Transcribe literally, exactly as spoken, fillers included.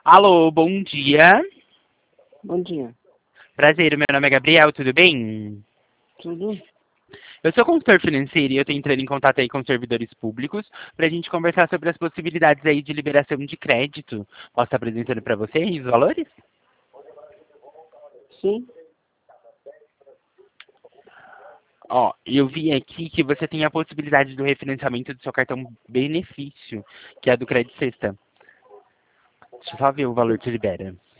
Alô, bom dia. Bom dia. Prazer, meu nome é Gabriel, tudo bem? Tudo? Eu sou consultor financeiro e eu tô entrando em contato aí com servidores públicos para a gente conversar sobre as possibilidades aí de liberação de crédito. Posso estar apresentando para vocês os valores? Sim. Ó, eu vi aqui que você tem a possibilidade do refinanciamento do seu cartão benefício, que é do Crédito Sexta. Deixa eu só ver o valor que libera.